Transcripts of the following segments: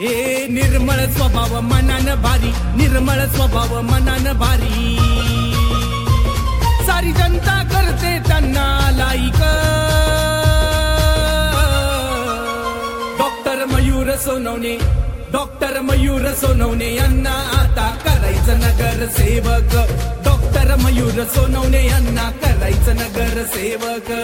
ए निर्मळ स्वभाव मनान भारी, निर्मळ स्वभाव मनान भारी, सारी जनता करते त्यांना like. Doctor Mayur Sonawane, doctor Mayur Sonawane यांना आता करायचं नगरसेवक, डॉक्टर मयूर सोनवणे यांना करायचं नगरसेवक।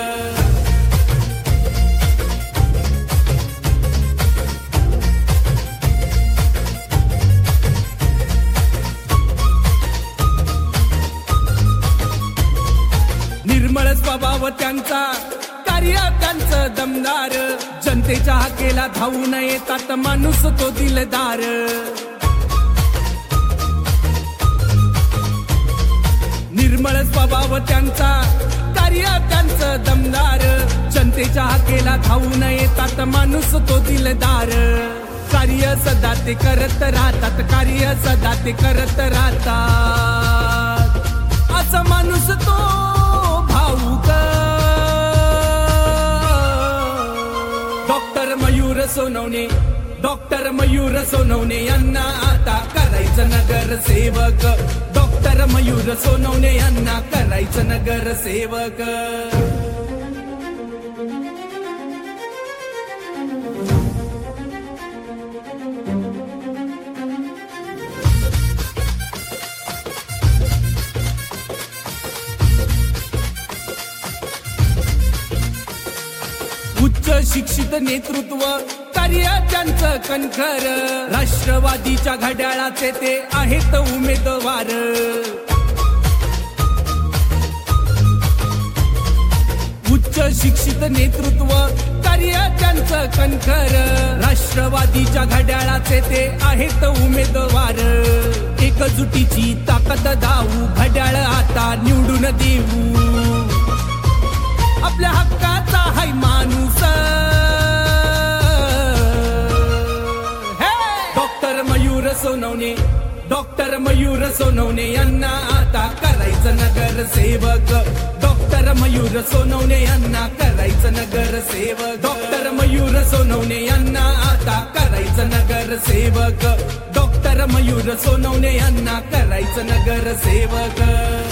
निर्मळ स्वभाव त्यांचा, कार्य त्यांचं दमदार, जनतेच्या हाकेला धावून येतात माणूस तो दिलदार। निर्मळ स्वभाव त्यांचा, कार्य त्यांचं दमदार, जनतेच्या हाकेला धावून येतात माणूस तो दिलदार। कार्य सदा ते करत राहतात, कार्य सदा ते करत राहतात, असा माणूस तो भाऊक। डॉक्टर मयूर सोनवणे, डॉक्टर मयूर सोनवणे यांना आता करायचं नगरसेवक, डॉक्टर मयूर सोनवणे यांना करायचं नगरसेवक। उच्च शिक्षित नेतृत्व, कार्य त्यांचं कणखर, राष्ट्रवादीच्या घड्याळाचे ते आहेत उमेदवार। उच्च शिक्षित नेतृत्व, कार्य त्यांचं कणखर, राष्ट्रवादीच्या घड्याळाचे ते आहेत उमेदवार। एकजुटीची ताकद दाऊ, घड्याळ आता निवडून देऊ, आपल्या हक्काचा हाय माणूस। डॉक्टर मयूर सोनवणे, डॉक्टर मयूर सोनवणे यांना आता करायचं नगरसेवक, डॉक्टर मयूर सोनवणे यांना करायचं नगरसेवक, डॉक्टर मयूर सोनवणे यांना आता करायचं नगरसेवक, डॉक्टर मयूर सोनवणे यांना करायचं नगरसेवक।